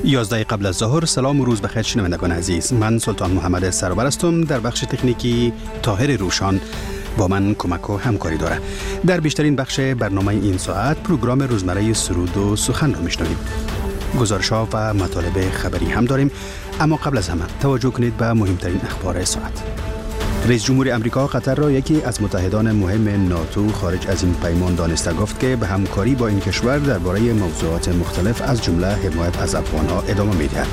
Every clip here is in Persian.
11 قبل از ظهر. سلام و روز بخیر شنوندگان عزیز. من سلطان محمد سرور هستم. در بخش تکنیکی طاهر روشان با من کمک و همکاری داره. در بیشترین بخش برنامه این ساعت پروگرام روزمره سرود و سخن را میشنویم. گزارش‌ها و مطالب خبری هم داریم، اما قبل از همه توجه کنید به مهمترین اخبار ساعت. رئیس جمهور امریکا قطر را یکی از متحدان مهم ناتو خارج از این پیمان دانسته گفت که به همکاری با این کشور درباره موضوعات مختلف از جمله حمایت از افغان‌ها ادامه می‌دهد.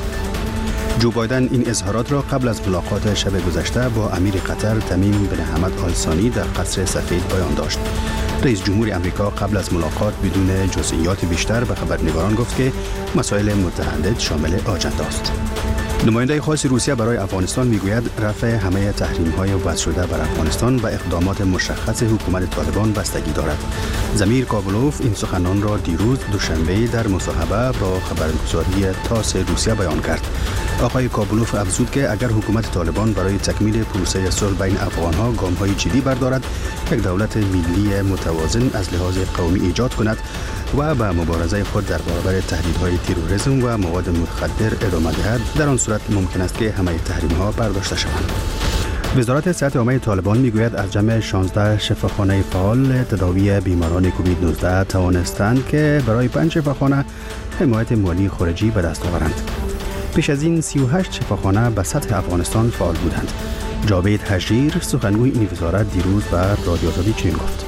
جو بایدن این اظهارات را قبل از ملاقات شب گذشته با امیر قطر تمیم بن حمد آل ثانی در قصر سفید بیان داشت. رئیس جمهور امریکا قبل از ملاقات بدون جزئیات بیشتر به خبرنگاران گفت که مسائل متعدد شامل آجنده است. نماینده خاص روسیه برای افغانستان میگوید رفع همه تحریم‌های وضع شده بر افغانستان به اقدامات مشخص حکومت طالبان بستگی دارد. زمیر کابلوف این سخنان را دیروز دوشنبه در مصاحبه با خبرگزاری تاس روسیه بیان کرد. آقای کابلوف افزود که اگر حکومت طالبان برای تکمیل پروسه صلح بین افغان‌ها گام‌های جدی بردارد، یک دولت ملی متوازن از لحاظ قومی ایجاد کند و به مبارزه خود در برابر تهدیدهای تروریسم و مواد مخدر ادامه دهد، در آن صورت ممکن است که همه تحریم‌ها برداشته شوند. وزارت صحت عامه طالبان میگوید از جمع 16 شفاخانه فعال تداوی بیماران کووید 19 توانستند که برای 5 شفاخانه حمایت مالی خارجی به دست آورند. پیش از این 38 شفاخانه به سطح افغانستان فعال بودند. جاوید حجیر سخنگوی این وزارت دیروز به رادیو آزادی چنین گفت: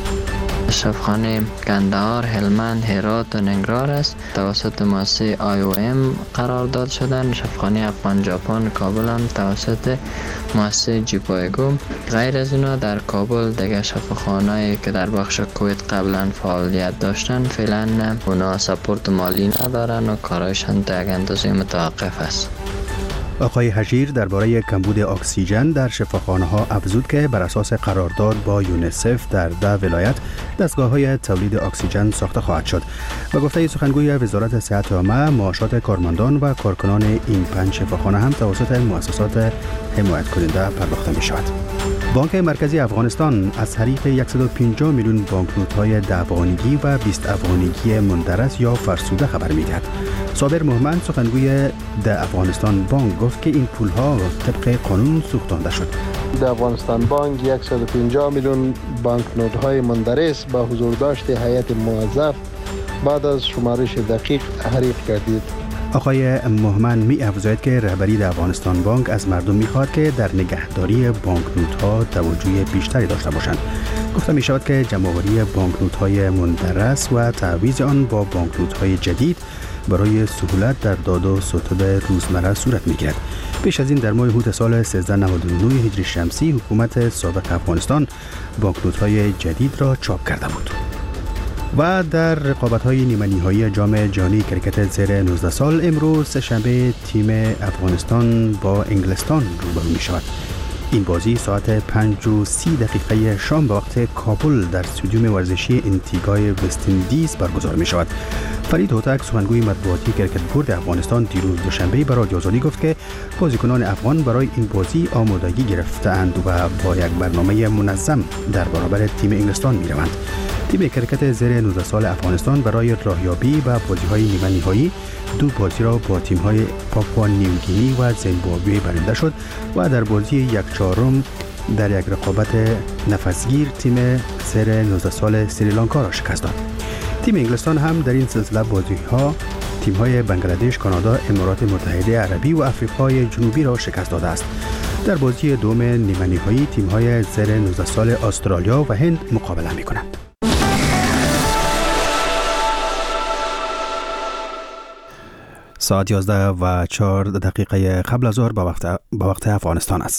شفاخانه قندهار، هلمند، هرات و ننگرهار است. توسط مؤسسه IOM قرارداد شدن. شفاخانه افغان ژاپن کابل هم توسط مؤسسه جیپایگو. غیر از اونا در کابل دیگه شفاخانه‌ای که در بخش کویت قبلا فعالیت داشتن فعلا اونا سپورت مالی ندارن و کارایشان در یک اندازه متوقف است. آقای حجیر درباره کمبود اکسیژن در شفاخانه‌ها افزود که بر اساس قرارداد با یونیسف در 10 ولایت دستگاه‌های تولید اکسیژن ساخته خواهد شد. و گفته سخنگوی وزارت صحت عامه، معاشات کارمندان و کارکنان این 5 شفاخانه هم توسط مؤسسات حمایت کننده پرداخته می‌شود. بانک مرکزی افغانستان از حریق 150 میلیون بانکنوت‌های 10 افغانیگی و 20 افغانیگی مندرس یا فرسوده خبر می‌دهد. صابر محمد سخنگوی ده افغانستان بانک گفت که این پول‌ها طبق قانون سوختانده شد. ده افغانستان بانک 150 میلیون بانکنوت‌های مندرس با حضور داشت هیئت موظف بعد از شمارش دقیق حریق گردید. آقای محمد می افزاید که رهبری در افغانستان بانک از مردم می‌خواهد که در نگهداری بانکنوت‌ها توجه بیشتری داشته باشند. گفته می شود که جمع‌آوری بانکنوت‌های مندرس و تعویض آن با بانکنوت‌های جدید برای سهولت در داد و ستد روزمره صورت می‌گیرد. پیش از این در ماه اوت سال 1399 هجری شمسی حکومت سابق افغانستان بانکنوت‌های جدید را چاپ کرده بود. و در رقابت‌های نیمه‌نهایی جام جهانی کرکت زیر 19 سال امروز سه‌شنبه تیم افغانستان با انگلستان روبرو می‌شود. این بازی ساعت 5:30 شام به وقت کابل در استادیوم ورزشی انتیگای وست‌اندیز برگزار می شود. فرید هوتک سخنگوی مطبوعاتی کرکت بورد افغانستان دیروز دوشنبه برای رادیو آزادی گفت که بازیکنان افغان برای این بازی آمادگی گرفته‌اند و با یک برنامه منظم در برابر تیم انگلستان می روند. تیم کرکت زیر 19 سال افغانستان برای راهیابی به بازی‌های نیمه‌نهایی 2 بازی را با تیم‌های پاپوا نیوگینی و زیمبابوه برنده شد و در بازی 1/4 در یک رقابت نفسگیر تیم زیر 19 سال سریلانکا را شکست داد. تیم انگلستان هم در این سلسله بازی‌ها تیم‌های بنگلادش، کانادا، امارات متحده عربی و آفریقای جنوبی را شکست داده است. در بازی دوم نیمه‌نهایی تیم‌های زیر 19 سال استرالیا و هند مقابله می‌کنند. ساعت 11:04 قبل از ظهر به وقت افغانستان است.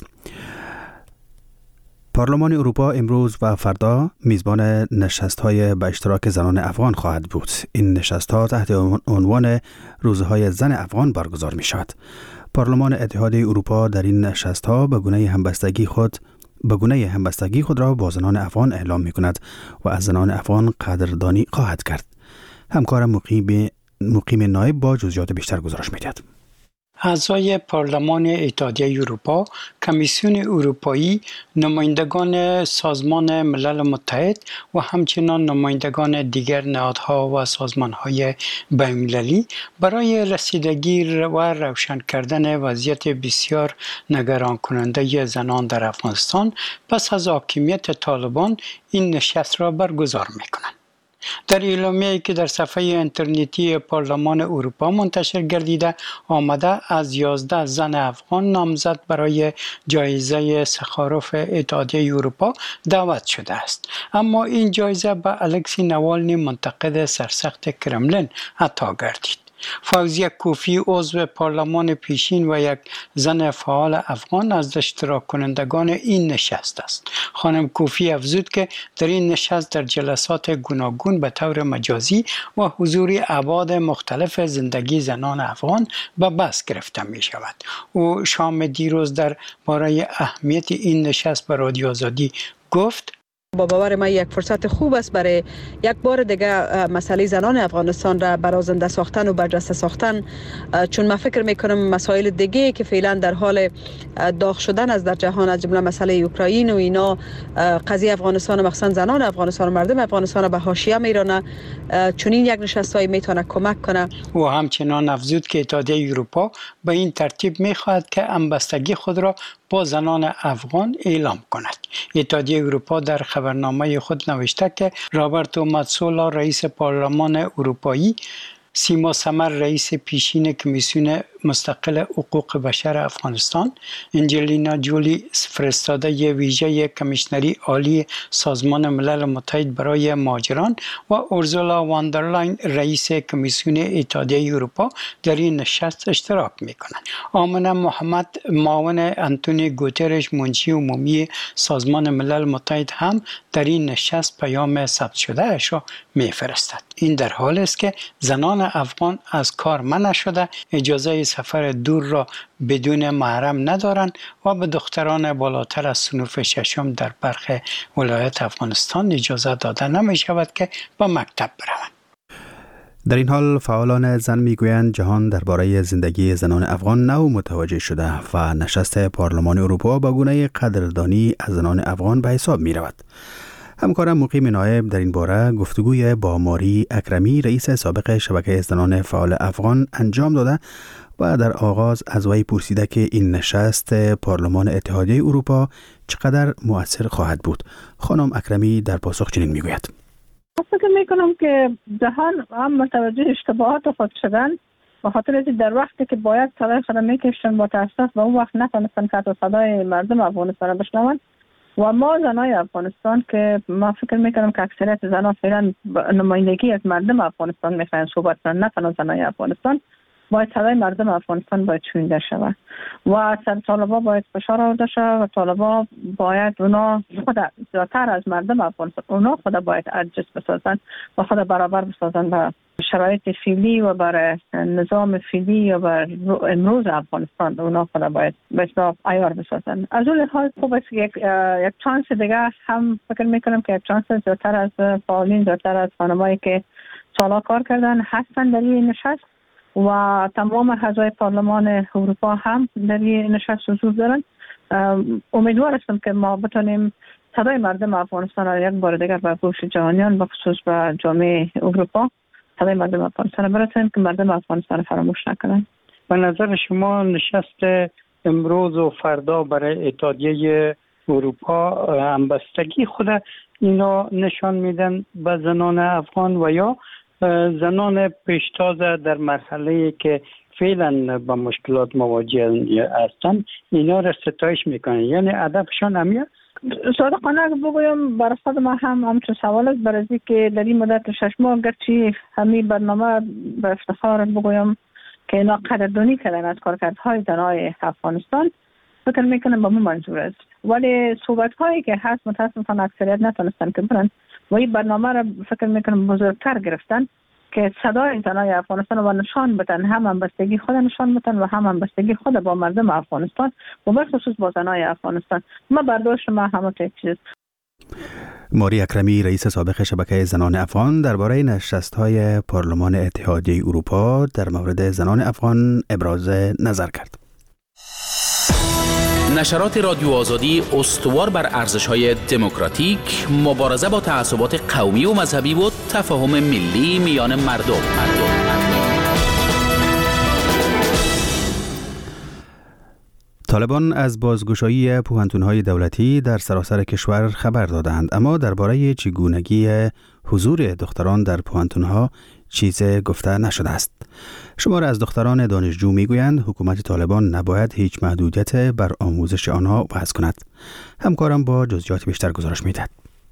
پارلمان اروپا امروز و فردا میزبان نشست‌های به اشتراک زنان افغان خواهد بود. این نشست‌ها تحت عنوان روزهای زن افغان برگزار می شود. پارلمان اتحاد اروپا در این نشست‌ها به گونه همبستگی خود را با زنان افغان اعلام می کند و از زنان افغان قدردانی خواهد کرد. همکار مقیم نایب با جزئیات بیشتر گزارش می‌دهد. اعضای پارلمان اتحادیه اروپا، کمیسیون اروپایی، نمایندگان سازمان ملل متحد و همچنین نمایندگان دیگر نهادها و سازمانهای بین‌المللی برای رسیدگی و روشن کردن وضعیت بسیار نگران کننده زنان در افغانستان پس از حاکمیت طالبان این نشست را برگزار می‌کنند. در اعلامیه‌ای که در صفحه اینترنتی پارلمان اروپا منتشر گردیده آمده از 11 زن افغان نامزد برای جایزه سخاروف اتحادیه اروپا دعوت شده است، اما این جایزه به الکسی نوالنی منتقد سرسخت کرملین عطا گردید. فوزیه کوفی عضو پارلمان پیشین و یک زن فعال افغان از اشتراک کنندگان این نشست است. خانم کوفی افزود که در این نشست در جلسات گوناگون به طور مجازی و حضور ابعاد مختلف زندگی زنان افغان به بحث گرفته می شود. او شام دیروز در باره اهمیت این نشست به رادیو آزادی گفت: با باور من یک فرصت خوب است برای یک بار دیگه مسئله زنان افغانستان را برازنده ساختن و برجسته ساختن، چون من فکر میکنم مسائل دیگه که فعلا در حال داغ شدن است در جهان، از جمله مسئله اوکراین و اینا، قضیه افغانستان و مخصوصا زنان افغانستان و مردم افغانستان به حاشیه میرانه، چون این یک نشستای میتونه کمک کنه. و همچنان افزود که اتحادیه اروپا به این ترتیب میخواهد که همبستگی خود را با زنان افغان اعلام کند. اتحادیه اروپا در خبرنامه خود نوشته که رابرتو ماتسولا رئیس پارلمان اروپایی، سیما سمر رئیس پیشین کمیسیون مستقل حقوق بشر افغانستان، انجلینا جولی فرستاده ویژه کمیشنری عالی سازمان ملل متحد برای مهاجران و اورسولا واندرلاین رئیس کمیسیون اتحادیه اروپا در این نشست اشتراک می‌کنند. آمنه محمد معاون انتونی گوترش منشی عمومی سازمان ملل متحد هم در این نشست پیام ثبت شده اش را می‌فرستد. این در حالی است که زنان افغان از کار منع شده اجازه سفر دور را بدون محرم ندارند و به دختران بالاتر از صنف ششم در برخی ولایت افغانستان اجازه داده نمی شود که به مکتب بروند. در این حال فعالان زن میگویند جهان درباره زندگی زنان افغان نو متوجه شده و نشست پارلمان اروپا با گونه قدردانی از زنان افغان به حساب می رود. همکارم مقیم نایب در این باره گفتگوی با ماری اکرمی رئیس سابق شبکه زنان فعال افغان انجام داده و در آغاز از وی پرسیده که این نشست پارلمان اتحادیه اروپا چقدر مؤثر خواهد بود. خانم اکرمی در پاسخ چنین میگوید: فکر میکنم که جهان هم متوجه اشتباهات خود شدن، به خاطر اینکه در وقتی که باید صدای خود میکشتن با تاسف و اون وقت نتونستن که صدای مردم افغانستان بشنون. و ما زنای افغانستان که ما فکر میکنم که اکثریت زنان فعلا نمایندگی از مردم افغانستان میخواین صحبت کنن، نه تنها زنای افغانستان، باید صدای مردم افغانستان باید شنیده شود و سر طالبا باید فشار آورده شود و طالبا باید اونا خود زیادتر از مردم افغانستان اونا خود باید ادجست بسازن و خود برابر بسازن به شرایط فعلی و بر نظام فعلی و بر امروز افغانستان. اونا خود باید به حساب عیار بسازن. از اون لحاظ خوب است یک چانس دیگه هم فکر میکنم که یک چانس زیادتر از فعالین، زیادتر از خانمایی که سالا کار کردن هستن در این نشست و تمام اعضای پارلمان اروپا هم در این نشست حضور دارن. امیدوار هستم که ما بتونیم صدای مردم افغانستان را یک بار دیگر به گوش جهانیان و خصوص به جامعه اروپا صدای مردم افغانستان برسونیم که مردم افغانستان فراموش نکنن. به نظر شما نشست امروز و فردا برای اتحادیه اروپا همبستگی خود اینا نشان میدن به زنان افغان و یا زنان پیشتاز در مرحله که فعلا با مشکلات مواجه هستند اینا را ستایش میکنن، یعنی هدفشان همیه؟ صادقانه بگویم برای خود ما هم همچون سوال است، برای از که در این مدت 6 ماه گرچه همین برنامه به افتخار بگویم که اینا قدردانی کردن از کارکردهای زنای افغانستان، فکر میکنم به ما منظور است، ولی صحبت هایی که هست متاسفانه اکثریت نتونستن که برن و این برنامه را فکر میکنم بزرگتر گرفتن که صدای زنای افغانستان و نشان بدن، هم همبستگی خود نشان بدن و هم همبستگی خود با مردم افغانستان و به خصوص با زنای افغانستان. ما برداشت ما همه چیز. ماری اکرمی رئیس سابق شبکه زنان افغان درباره نشست‌های پارلمان اتحادیه اروپا در مورد زنان افغان ابراز نظر کرد. نشرات رادیو آزادی استوار بر ارزش‌های دموکراتیک، مبارزه با تعصبات قومی و مذهبی و تفاهم ملی میان مردم. طالبان از بازگشایی پوهنتون‌های دولتی در سراسر کشور خبر دادند، اما درباره چگونگی حضور دختران در پوهنتون‌ها چیز گفته نشده است. شمار از دختران دانشجو میگویند حکومت طالبان نباید هیچ محدودیت بر آموزش آنها وضع کند. همکارم با جزئیات بیشتر گزارش می‌دهد.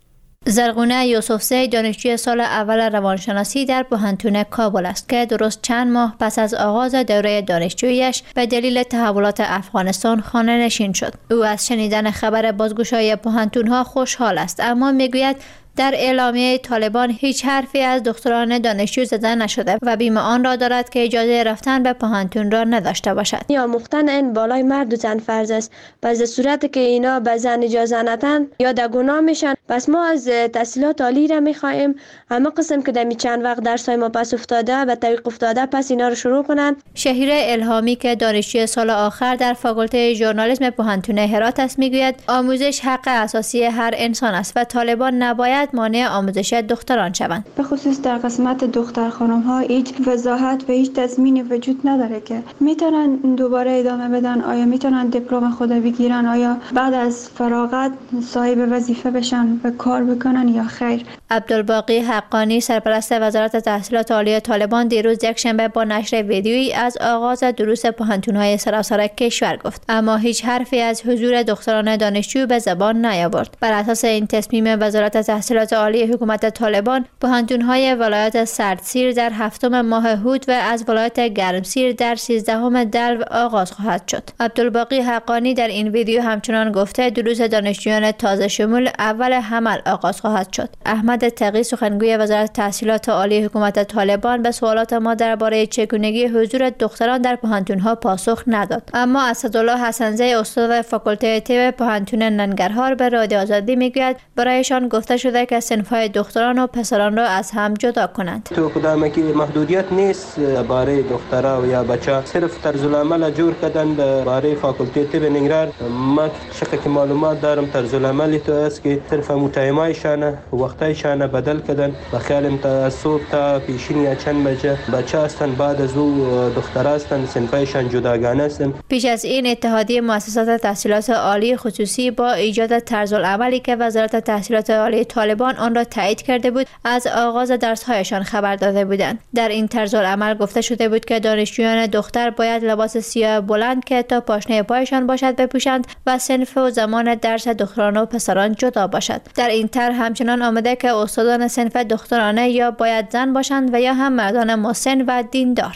زرغونه یوسفزی دانشجوی سال اول روانشناسی در پوهنتون کابل است که درست چند ماه پس از آغاز دوره دانشجوییش به دلیل تحولات افغانستان خانه نشین شد. او از شنیدن خبر بازگشایی پوهنتون‌ها خوشحال است، اما میگوید در اعلامیه طالبان هیچ حرفی از دختران دانشجو زده نشده و بیم آن را دارد که اجازه رفتن به پوهنتون را نداشته باشد. یا مختن این بالای مرد و زن فرض است. پس در صورتی که اینا به زن اجازه ندن یا در گناه میشن، پس ما از تحصیلات عالی را میخواهیم همه قسم که در چند وقت درسای ما پس افتاده و طریق افتاده پس اینا رو شروع کنن. شهیر الهامی که دانشجوی سال آخر در فاکولته ژورنالیسم پوهنتون هرات است میگوید آموزش حق اساسی هر انسان است و طالبان نباید مانع آموزش دختران شوند. به خصوص در قسمت دختر خانم ها هیچ وضاحت و هیچ تضمین وجود نداره که میتونن دوباره ادامه بدن، آیا میتونن دیپلم خود بگیرن، آیا بعد از فراغت صاحب وظیفه بشن و کار بکنن یا خیر. عبدالباقی حقانی سرپرست وزارت تحصیلات عالی طالبان دیروز یکشنبه با نشر ویدیویی از آغاز دروس پوهنتون‌های سراسر کشور گفت، اما هیچ حرفی از حضور دختران دانشجو به زبان نیاورد. بر اساس این تصمیم وزارت تحصیلات عالی حکومت طالبان، پوهنتون‌های ولایت سردسیر در 7 ماه هود و از ولایت گرمسیر در 13 دلو آغاز خواهد شد. عبدالباقی حقانی در این ویدیو همچنان گفته دروس دانشجویان تازه شمول اول حمل آغاز خواهد شد. احمد تقی سخنگوی وزارت تحصیلات عالی حکومت طالبان به سوالات ما درباره چگونگی حضور دختران در پوهنتون‌ها پاسخ نداد، اما اسدالله حسنزی استاد فاکولته طب پوهنتون ننگرهار به رادیو آزادی میگوید برایشان گفته شده که صنف‌های دختران و پسران را از هم جدا کنند. تو کدام که محدودیت نیست برای دخترها و یا بچه، صرف طرز العمل جور کردن برای فاکولته طب ننگرهار. ما چقدر که معلومات دارم طرز العملی تو است که صرف متایمایشان وقتایشان بدل کردن. بخیالم تا صبح تا پیشین یا چند بچه هستن، بعد از او دختر هستن، صنفایشان جداگانه هستن. پیش از این اتحادیه مؤسسات تحصیلات عالی خصوصی با ایجاد طرز العملی که وزارت تحصیلات عالی طالبان آن را تایید کرده بود از آغاز درس‌هایشان خبر داده بودند. در این طرز العمل گفته شده بود که دانشجویان دختر باید لباس سیاه بلند که تا پاشنه پایشان باشد بپوشند و صنف و زمان درس دختران و پسران جدا باشد. در این طرح همچنان آمده که استادان صنف دخترانه یا باید زن باشند و یا هم مردان مسن و دیندار.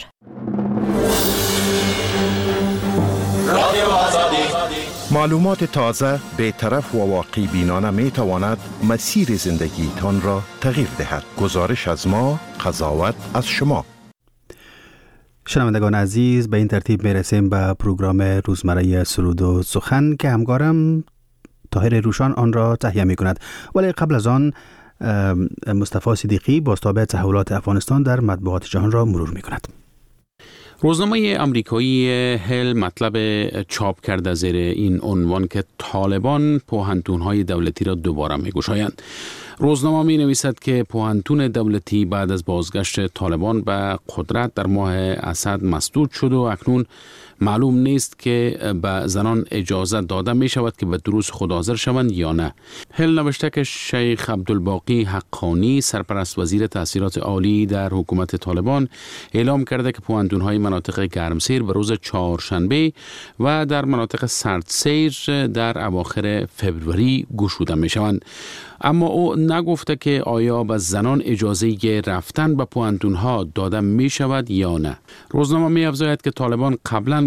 معلومات تازه، بی‌طرف و واقعی بینانه می تواند مسیر زندگیتان را تغییر دهد. گزارش از ما، قضاوت از شما. شنوندگان عزیز، به این ترتیب می رسیم به پروگرام روزمره سرود و سخن که همکارم طاهر روشان آن را تهیه می کند. ولی قبل از آن مصطفی صدیقی بازتاب تحولات افغانستان در مطبوعات جهان را مرور می کند. روزنامه آمریکایی هل مطلب چاپ کرده زیر این عنوان که طالبان پوهنتون‌های دولتی را دوباره می‌گشایند. روزنامه می نویسد که پوهنتون دولتی بعد از بازگشت طالبان به قدرت در ماه اسد مسدود شد و اکنون معلوم نیست که به زنان اجازه داده می شود که به دروس خود حاضر شوند یا نه. هل نوشته که شیخ عبدالباقی حقانی سرپرست وزیر تحصیلات عالی در حکومت طالبان اعلام کرده که پوهنتون‌های مناطق گرمسیر به روز چهارشنبه و در مناطق سردسیر در اواخر فبروری گشوده می شوند. اما او نگفته که آیا به زنان اجازه رفتن به پوهنتون‌ها داده می شود یا نه. روزنامه می افزاید که طالبان قبلا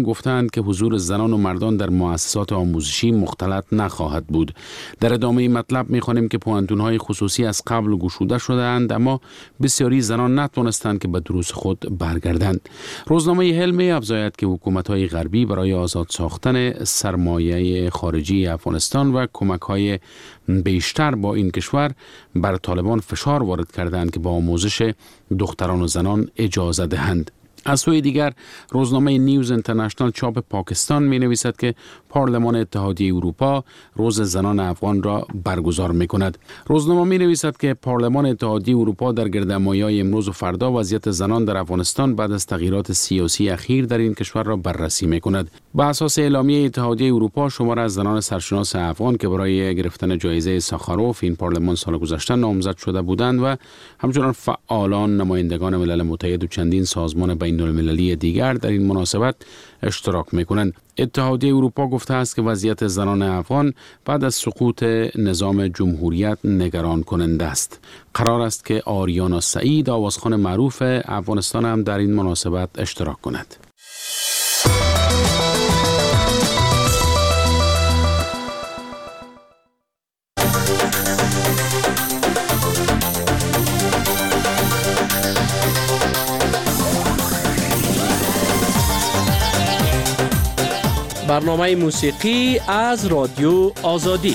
طالبان گفتند که حضور زنان و مردان در مؤسسات آموزشی مختلط نخواهد بود. در ادامه مطلب می‌خوانیم که پوهنتون‌های خصوصی از قبل گشوده شدند، اما بسیاری زنان نتوانستند که به دروس خود برگردند. روزنامه هل می‌افزاید که حکومت‌های غربی برای آزاد ساختن سرمایه خارجی افغانستان و کمک‌های بیشتر با این کشور بر طالبان فشار وارد کردند که با آموزش دختران و زنان اجازه دهند. از سوی دیگر روزنامه نیوز اینترنشنال چاپ پاکستان می نویسد که پارلمان اتحادیه اروپا روز زنان افغان را برگزار می کند. روزنامه می نویسد که پارلمان اتحادیه اروپا در گردهمایی‌های امروز و فردا وضعیت زنان در افغانستان بعد از تغییرات سیاسی اخیر در این کشور را بررسی می کند. بر اساس اعلامیه اتحادیه اروپا، شمار از زنان سرشناس افغان که برای گرفتن جایزه ساخاروف این پارلمان سال گذشته نامزد شده بودند و همچنان فعالان، نمایندگان ملل متحد و چندین سازمان بین‌المللی دیگر در این مناسبت اشتراک می‌کنند. اتحادیه اروپا گفته است که وضعیت زنان افغان بعد از سقوط نظام جمهوریت نگران کننده است. قرار است که آریانا سعید، آوازخوان معروف افغانستان، هم در این مناسبت اشتراک کند. برنامه موسیقی از رادیو آزادی.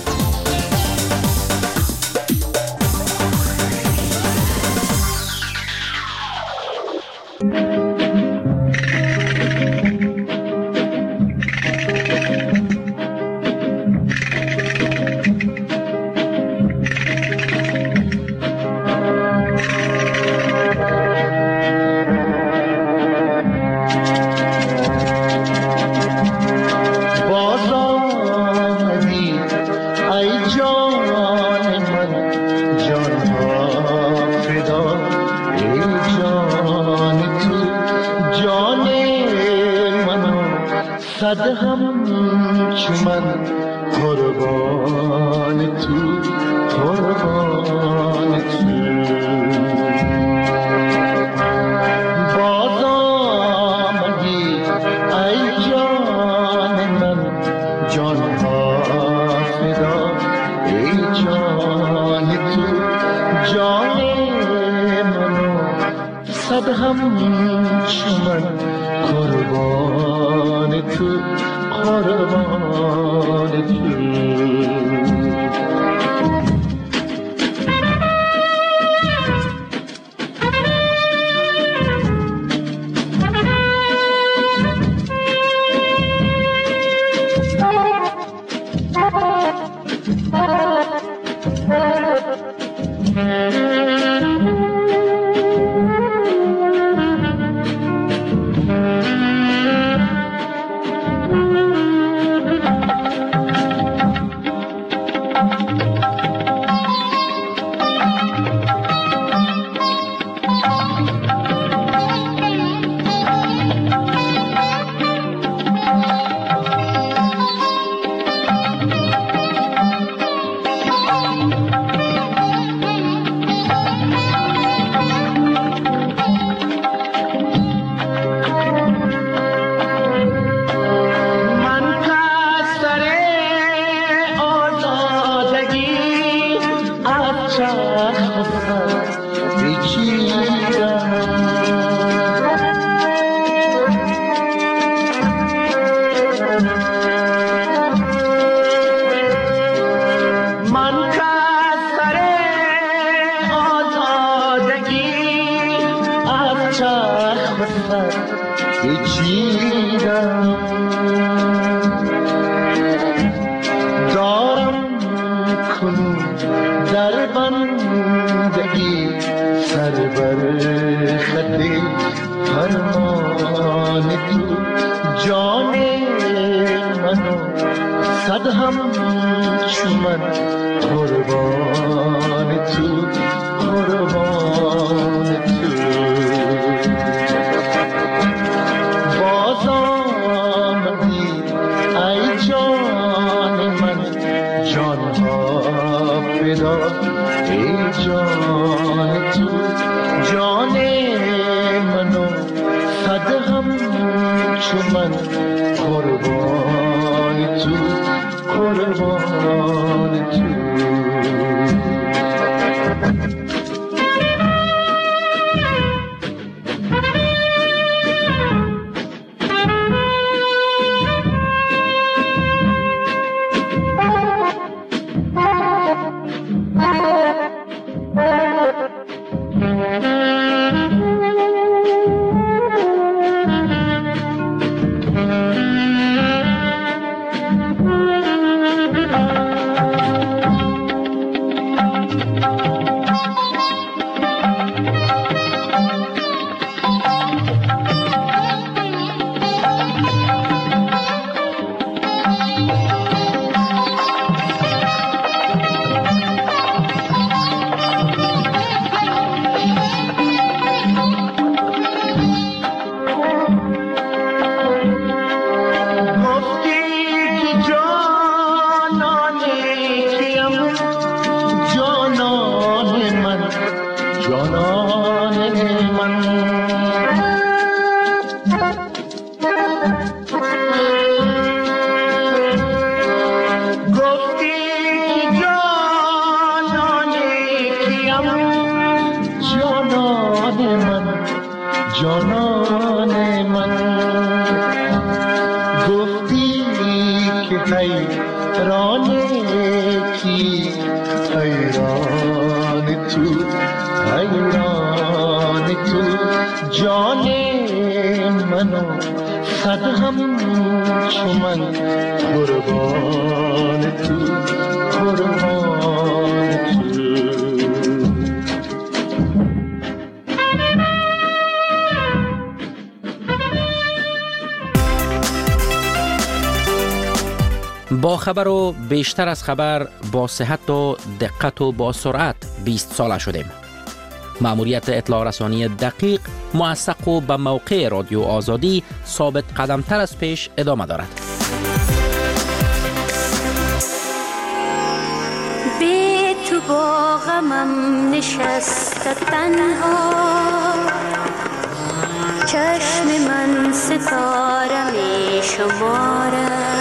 جان منو صد هم چو من قربان تو قربان تو با خبر و بیشتر از خبر، با صحت و دقت و با سرعت 20 ساله شدیم. مأموریت اطلاع رسانی دقیق، موثق و به موقع رادیو آزادی ثابت قدمتر از پیش ادامه دارد. بی تو با غمم نشسته تنها، چشم من ستاره می شمارد،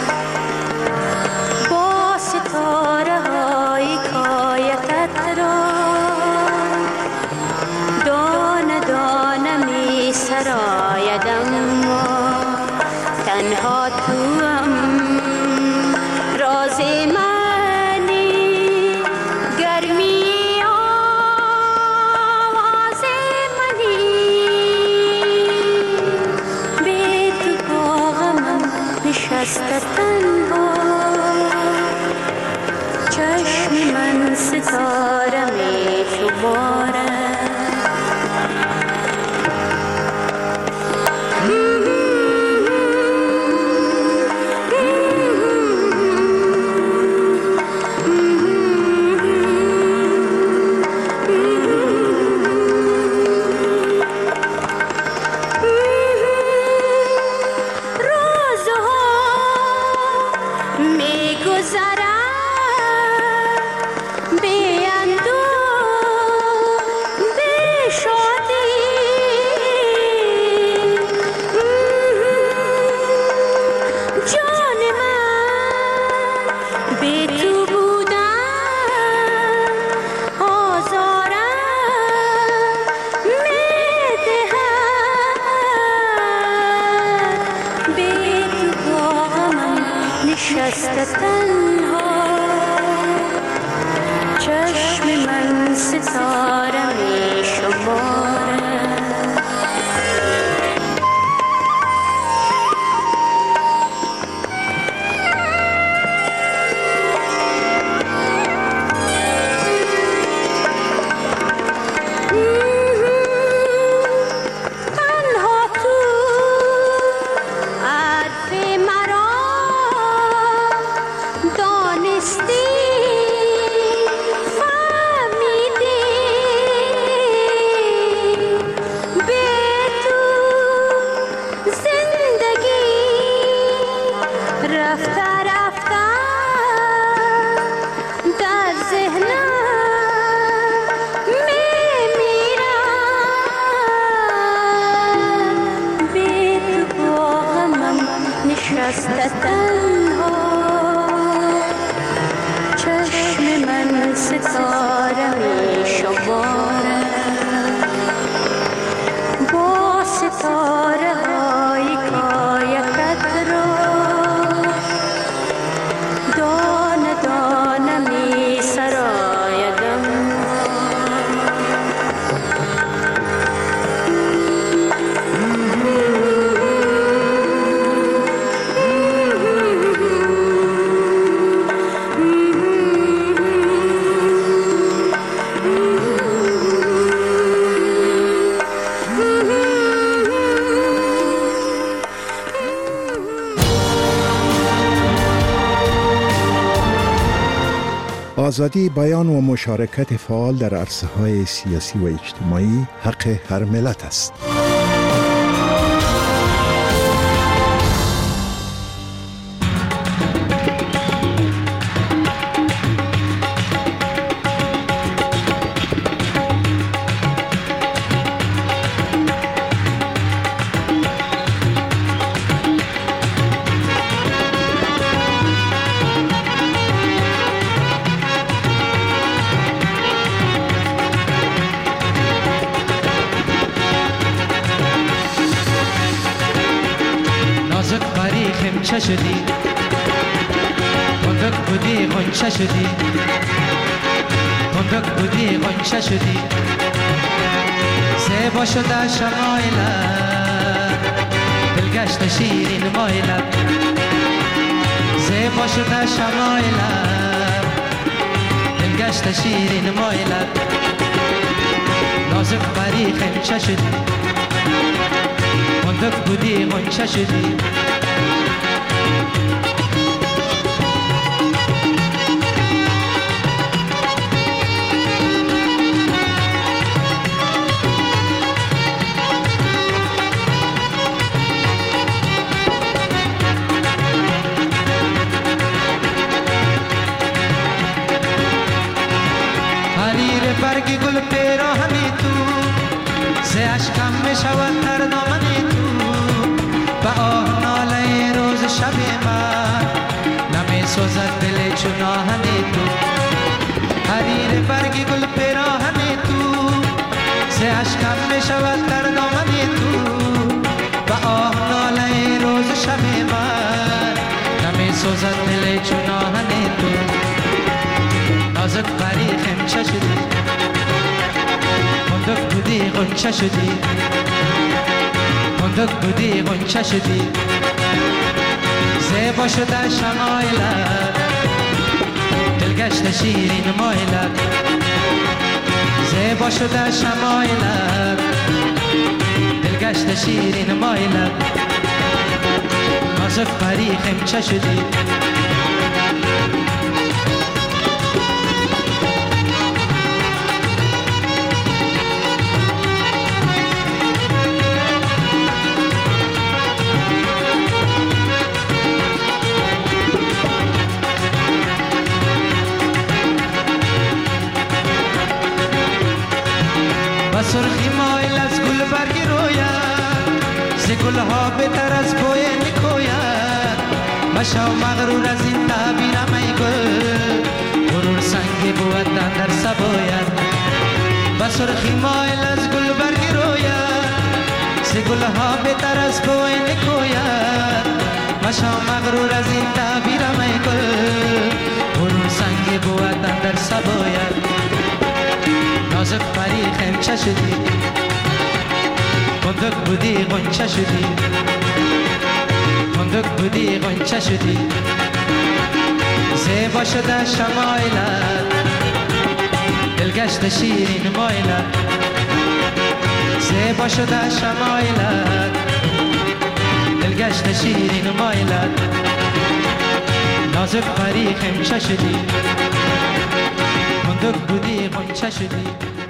با ستاره های کایتت را دانه دانه می سرایدم، تنها توام راز منی، گرمی آواز منی، بی تو با غمم نشسته تنها، چشم من ستاره می شمارد. دانستی فهمیدی آزادی بیان و مشارکت فعال در عرصه‌های سیاسی و اجتماعی حق هر ملت است. غنچه شدی، بندق بودی غنچه شدی، بندق بودی غنچه شدی، زیبا شده شمایلت، دلگشت شیرین مایلت، زیبا شده شمایلت، دلگشت شیرین مایلت، نازک بری غنچه شدی، بندق بودی غنچه شدی. برگ گل پیراهنی تو ز اشکم می شود هر دامنی تو به آه ناله روز شب من نمی سوزد دل چون آهنی تو حریر برگ گل پیراهنی تو ز اشکم می شود هر دامنی تو به آه ناله روز شب من نمی سوزد دل چون آهنی تو نازک بری خمچه شدی بندق بودی غنچه شدی بندق بودی غنچه شدی زیبا شده شمایلت دلگشت شیرین مایلت زیبا شده شمایلت دلگشت شیرین مایلت نازک پری خمچه شدی سرخی مایل از گل برگی روید ز گلها بهتر از بوی نکوید مشو مغرور از این تعبیرم ای گل غرور سنگی بود در سباید با سرخی مایل از گل برگی روید ز گلها بهتر از بوی نکوید مشو مغرور از این تعبیرم ای گل غرور سنگی بود در سباید نازک پری خمچه شدی بندق بودی غنچه شدی بندق بودی غنچه شدی زیبا شده شمایلت دلگشت شیرین مایلت زیبا شده شمایلت دلگشت شیرین مایلت نازک پری خمچه شدی بندق بودی غنچه شدی.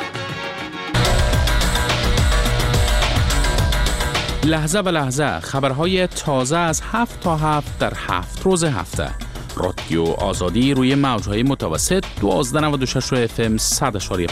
لحظه به لحظه خبرهای تازه از 7 تا 7 در 7 روز هفته. رادیو آزادی روی موجهای متوسط 1296 FM 100.5.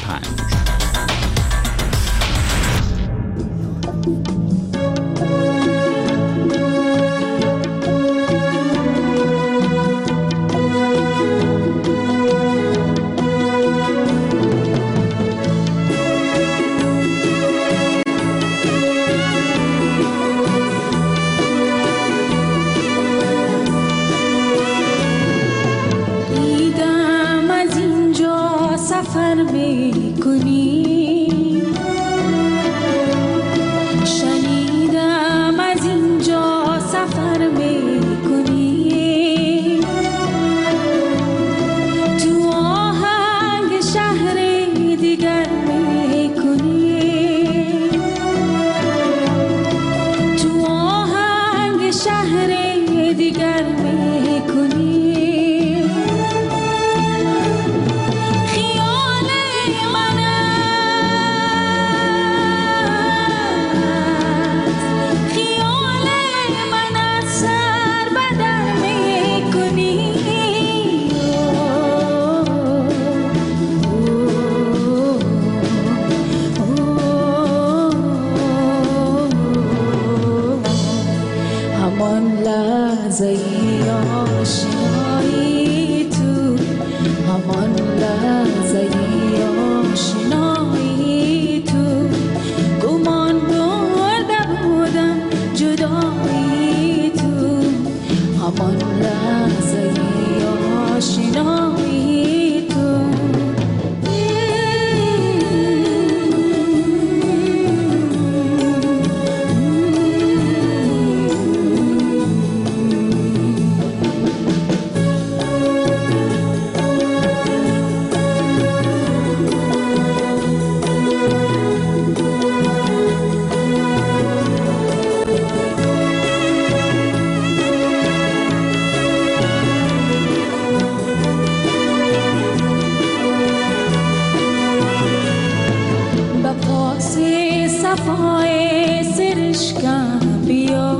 صفای سرشکم بیا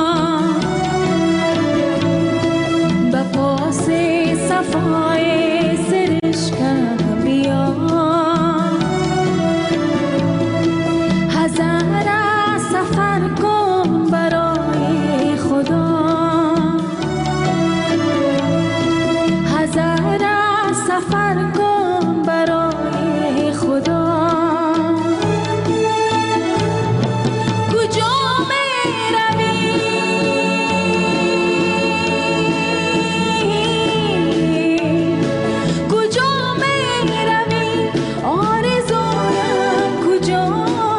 به پاس صفای سرشکم بیا هزار سفر کن برای خدا هزار سفر کن برای خدا کجا می روی کجا می روی آرزویم کجا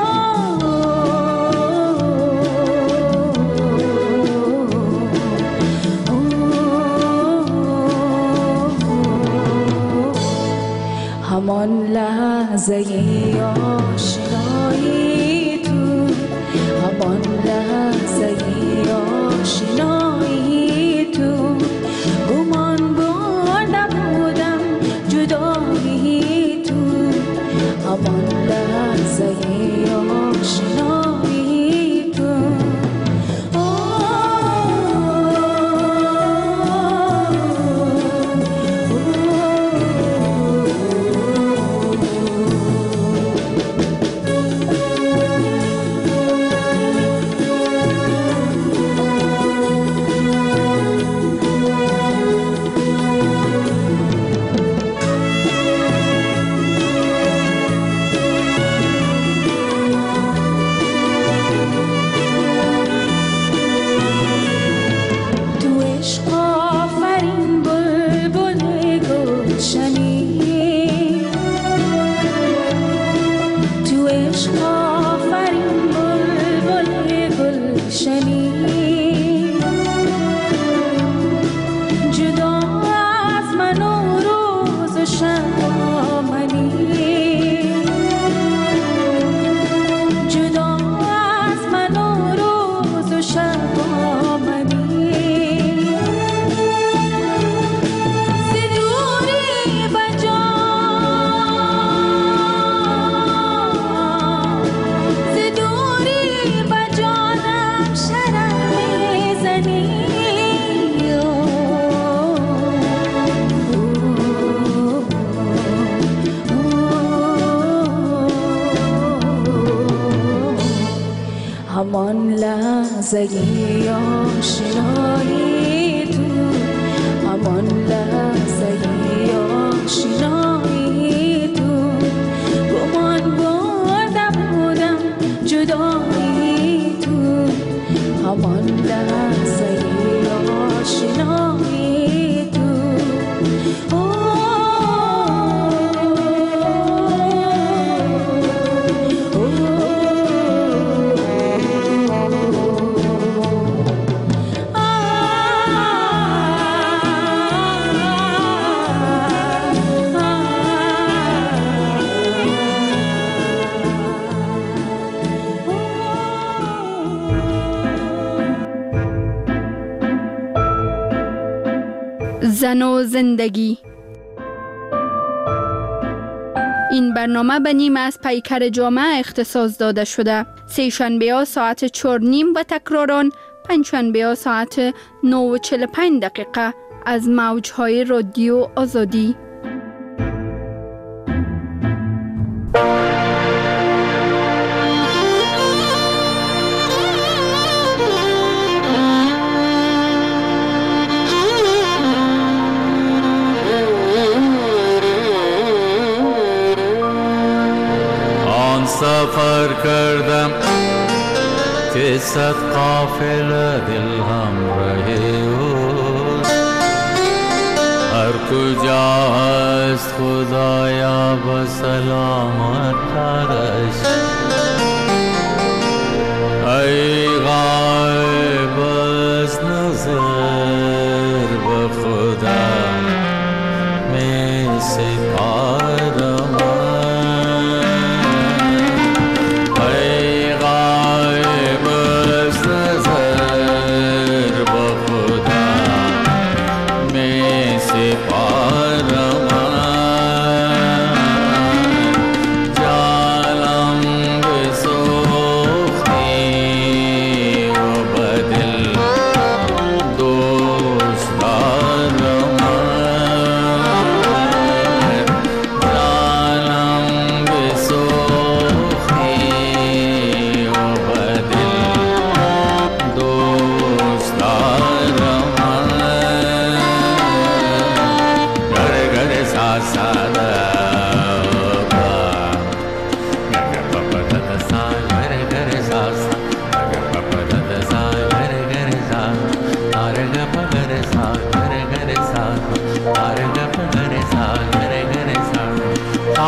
همان لحظه آشنایی تو همان لحظه آشنایی تو گمان برده بودم جدایی تو همان لحظه آشنایی تو همان لحظه آشنایی تو همان لحظه آشنایی تو گمان برده بودم جدایی تو همان لحظه آشنایی تو زن و زندگی. این برنامه به نیم از پیکر جامعه اختصاص داده شده. سه شنبه ها ساعت 4:30 و تکراران پنجشنبه ها ساعت 9:45 از موجهای رادیو آزادی. سفر کردم که صد قافله دل همراه اوست، هر کجا هست خدایا با سلامت ترش. ای غایب از نظر به خدا می سپارم، جانم به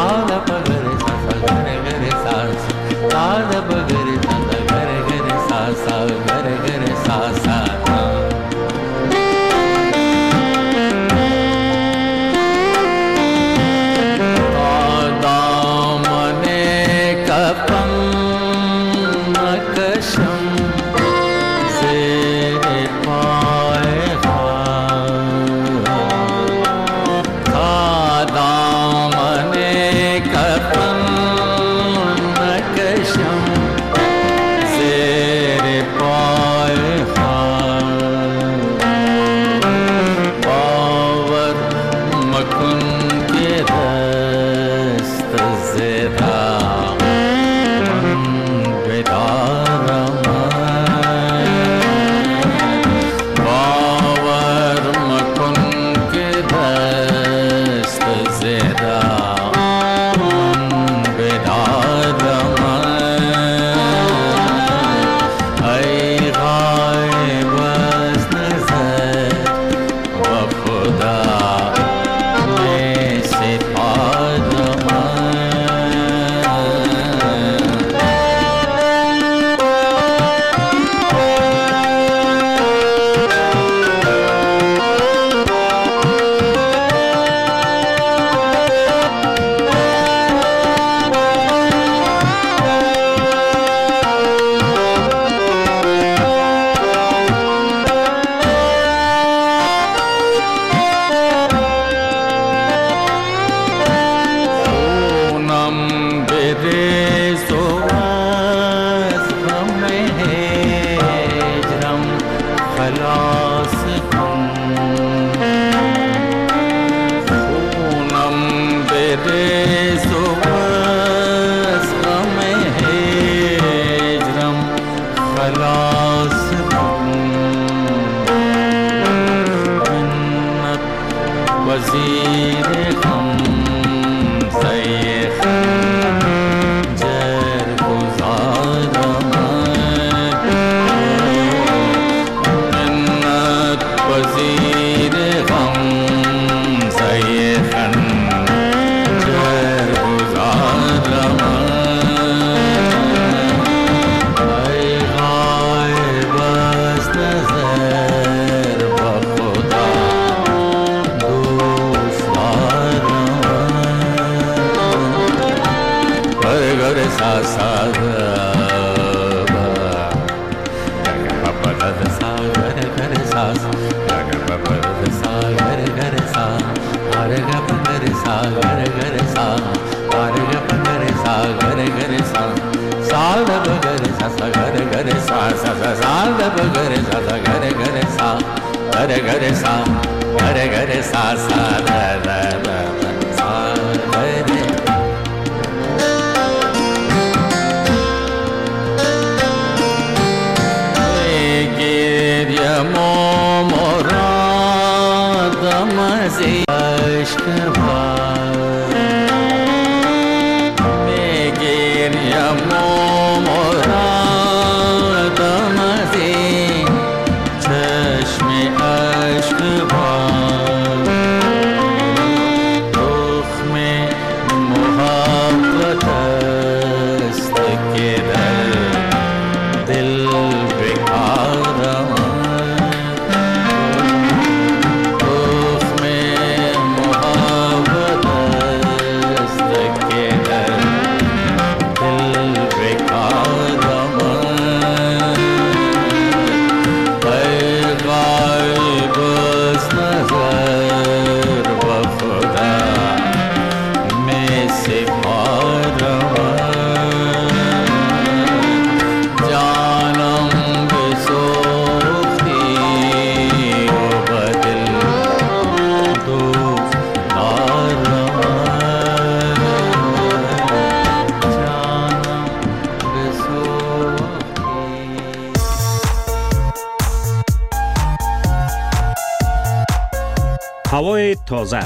هوای تازه،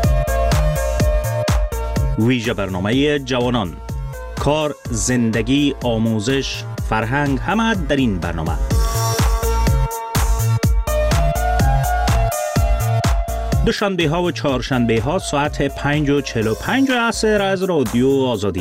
ویژه برنامه جوانان، کار، زندگی، آموزش، فرهنگ، همه در این برنامه. دوشنبه ها و چهارشنبه ها ساعت 5:45 عصر از رادیو آزادی.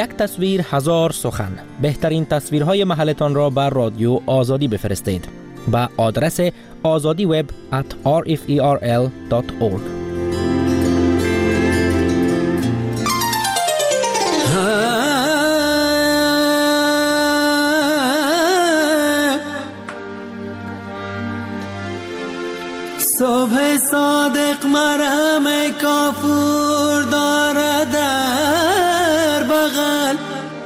یک تصویر هزار سخن. بهترین تصویرهای محلتان را بر رادیو آزادی بفرستید به آدرس azadiweb@rferl.org. صبح صادق مرهم کافور دارد در بغل،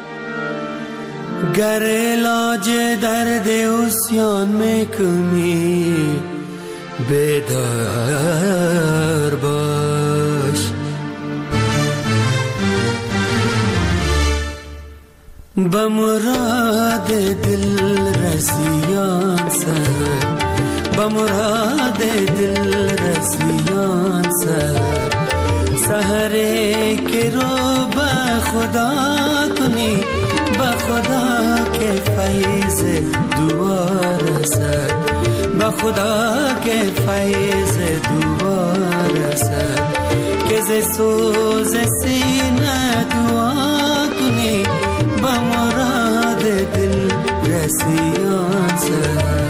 گر علاج درد عصیان میکنی بیدار باش. به مراد دل رسیان سر، به مراد دل رسیان سر، سحری که رو به خدا کنی، به خدا که فیض دوباره سر، به خدا که فیض دوباره سر، که ز سوز سینه دعا کنی، به مراد دل رسیان سر.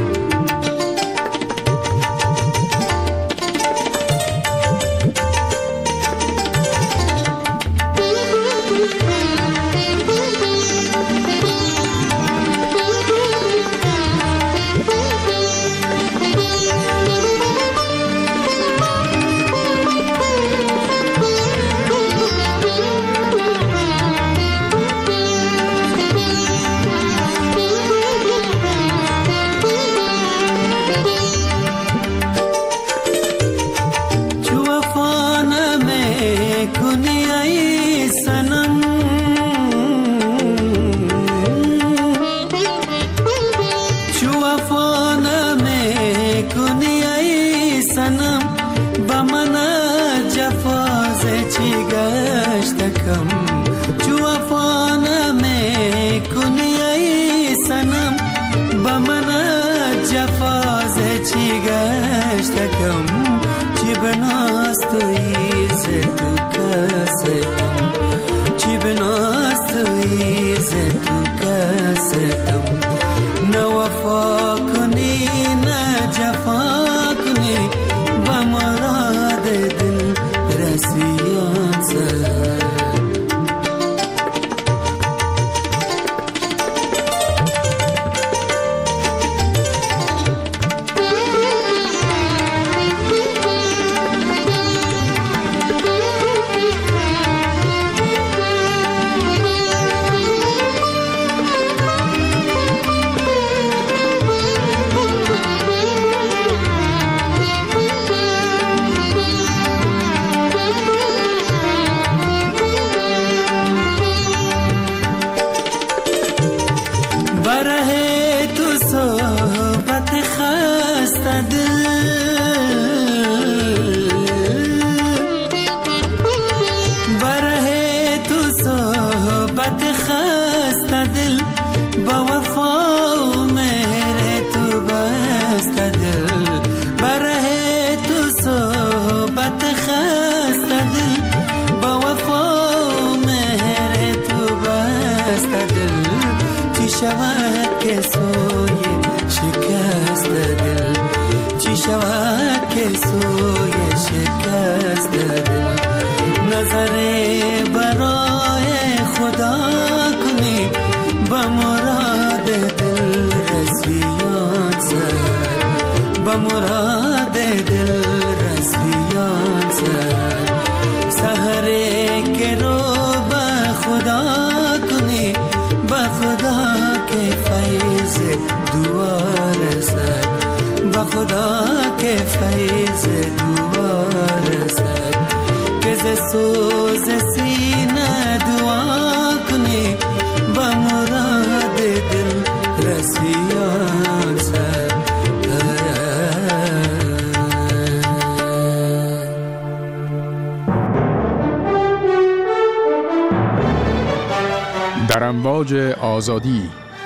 در امواج آزادی،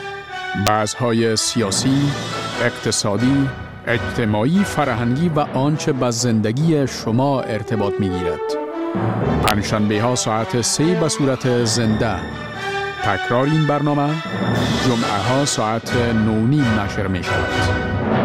بحث‌های سیاسی، اقتصادی، اجتماعی، فرهنگی و آنچه به زندگی شما ارتباط می‌گیرد. پنجشنبه ها ساعت 3 به صورت زنده. تکرار این برنامه جمعه ها ساعت 9:30 نشر می شود.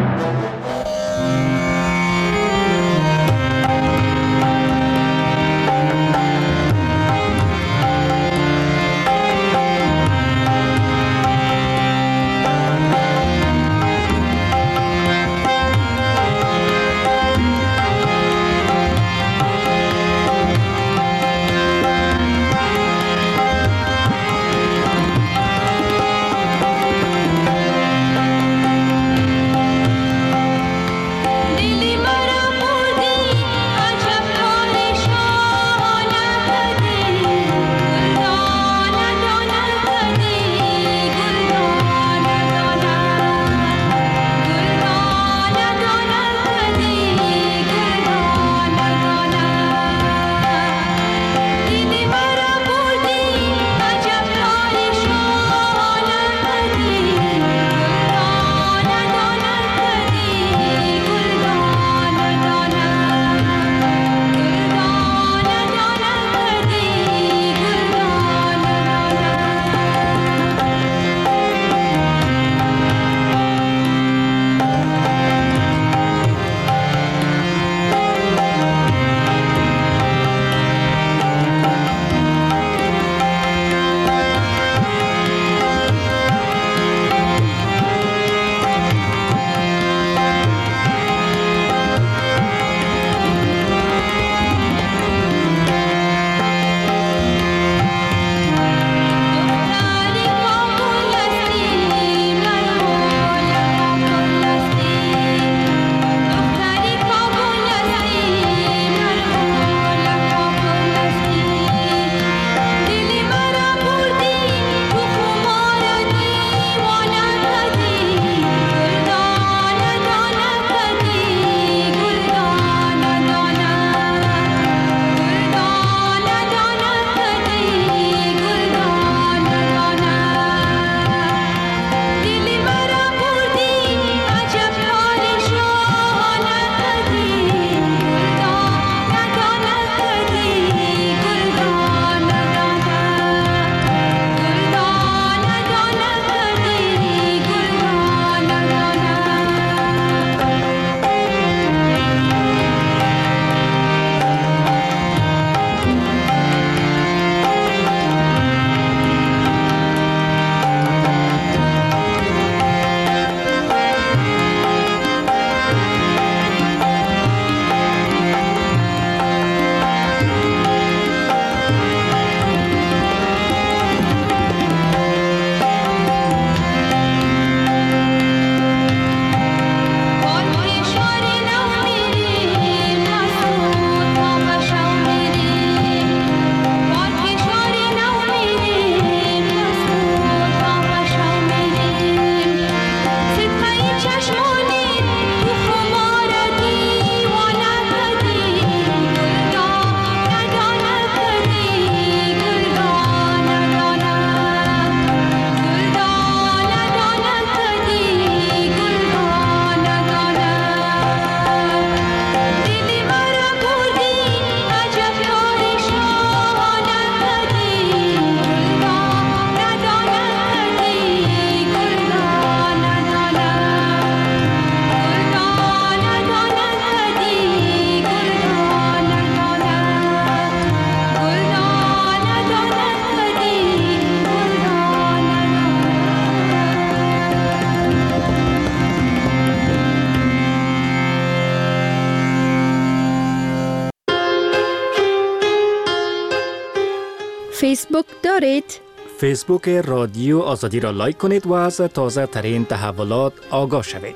فیسبوک دارید؟ فیسبوک رادیو آزادی را لایک کنید و از تازه ترین تحولات آگاه شوید.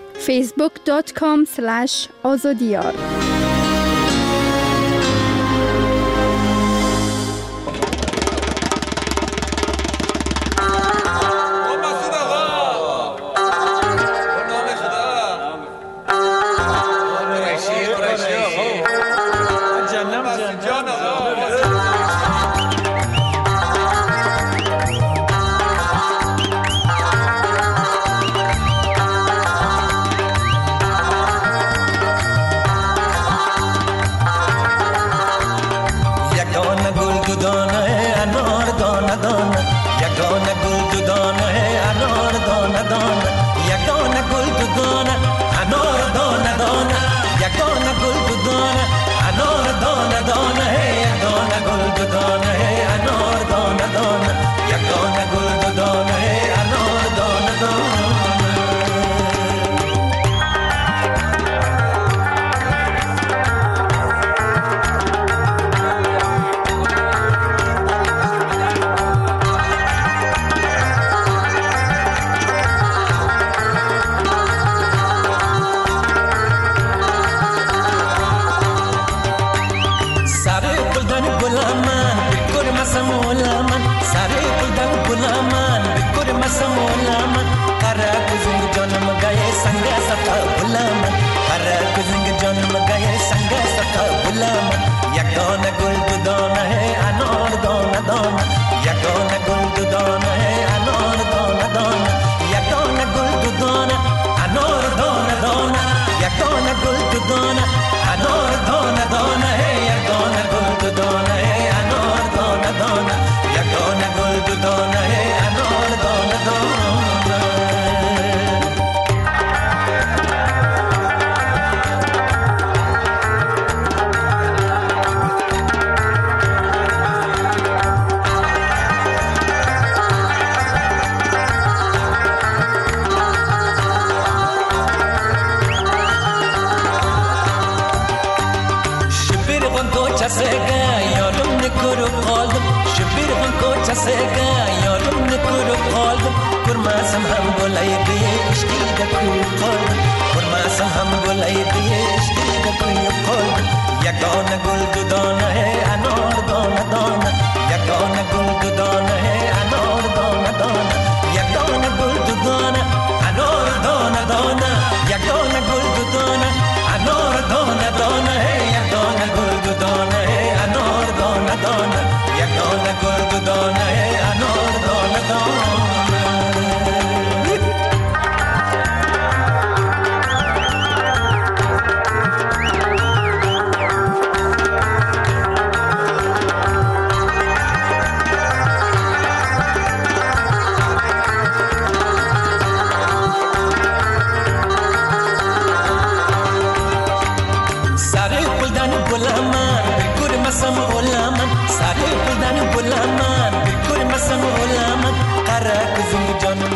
facebook.com/azadiyar سگا یارم نکر قلب کرماسم هم گلای عشقی دکو قلب کرماسم هم گلای عشقی دکو قلب یگانه گل دودانه انار دانه دانه یگانه گل دودانه انار دانه دانه یگانه گل دودانه انار دانه دانه یگانه گل دودانه انار دانه دانه یگانه گل دودانه انار دانه دانه یگانه گل دودانه انار دانه دانه مسم غلامان ساقي قلدان غلامان بكل مسم غلامان قرق زي جنم